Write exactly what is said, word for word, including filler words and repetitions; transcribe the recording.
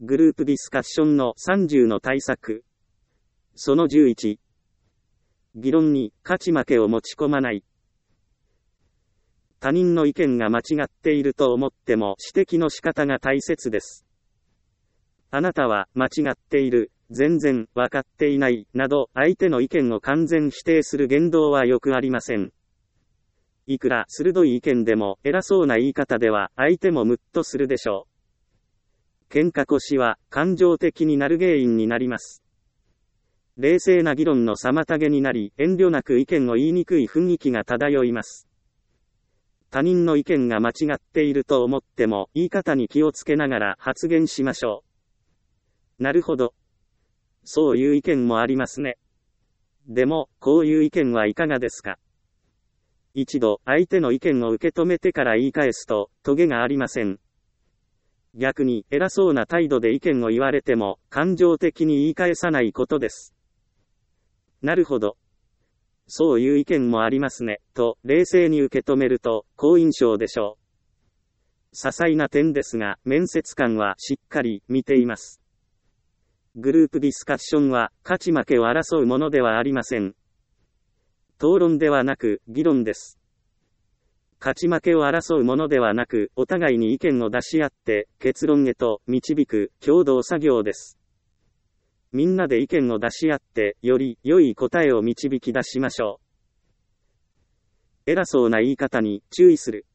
グループディスカッションのさんじゅうの対策。そのじゅういち。議論に勝ち負けを持ち込まない。他人の意見が間違っていると思っても指摘の仕方が大切です。あなたは間違っている、全然わかっていない、など相手の意見を完全否定する言動はよくありません。いくら鋭い意見でも偉そうな言い方では相手もムッとするでしょう。喧嘩腰は感情的になる原因になります。冷静な議論の妨げになり、遠慮なく意見を言いにくい雰囲気が漂います。他人の意見が間違っていると思っても、言い方に気をつけながら発言しましょう。なるほど。そういう意見もありますね。でも、こういう意見はいかがですか。一度、相手の意見を受け止めてから言い返すと、トゲがありません。逆に、偉そうな態度で意見を言われても、感情的に言い返さないことです。なるほど。そういう意見もありますね、と、冷静に受け止めると、好印象でしょう。些細な点ですが、面接官はしっかり見ています。グループディスカッションは、勝ち負けを争うものではありません。討論ではなく、議論です。勝ち負けを争うものではなく、お互いに意見を出し合って、結論へと導く、共同作業です。みんなで意見を出し合って、より良い答えを導き出しましょう。偉そうな言い方に注意する。